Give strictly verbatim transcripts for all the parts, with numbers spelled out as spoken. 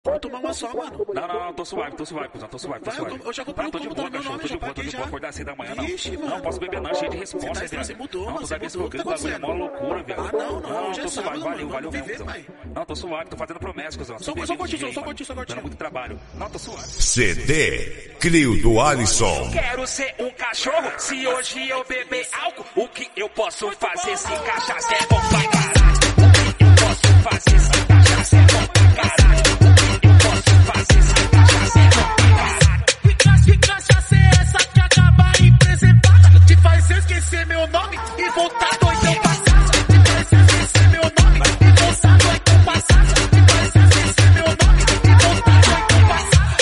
Vamos tomar uma só, mano. Não, não, não, tô suave, tô suave, cuzão, tô suave, tô suave. Eu já comprei não, tô de o boa, meu cachorro, nome, tô de já boa, tô paguei de boa, já. acordar cedo da manhã, não. Ixi, mano. Não, posso beber não, cheio de responsa, Você, tá, viado. você mudou, não, mano. tu Você sabe esse mudou, bagulho, tá bagulho é mó acontecendo? loucura, viado. Ah, não, não, Não, hoje é tô suave, sábado, valeu, mano, valeu vamos mesmo, viver, cuzão. pai. Não, tô suave, tô fazendo promessa, cuzão. Só- Tô só bem, curtindo, DJ, só mano. curtindo, só curtindo. Dando muito trabalho. Não, tô suave. C D Crio do Alisson. Quero ser um cachorro, se hoje eu beber álcool, o que eu posso fazer se cachaça é bom pra caralho? O que eu posso fazer se cachaça é bom pra caralho? O que eu posso fazer se cachaça é bom pra caralho? Que cachaça é essa que acaba representada? Te faz esquecer meu nome e voltar doidão passado. Te faz esquecer meu nome e voltar doidão passado. Te faz esquecer meu nome e voltar doidão passado.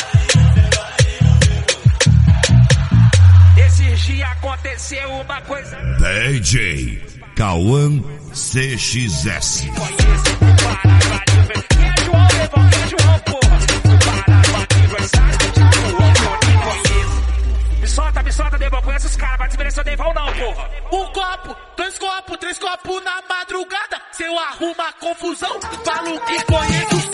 Esses dias aconteceu uma coisa. D J Cauã C X S. Conheço o Paraguai, velho. Quem é João, Levão? Quem é João, porra? O Paraguai, aniversário de João, que eu nem conheço. Me solta, me solta, Devão. Conhece os caras, vai desmerecer o Devão não, porra. Um copo, dois copos, três copos na madrugada. Se eu arrumo a confusão, falo que conheço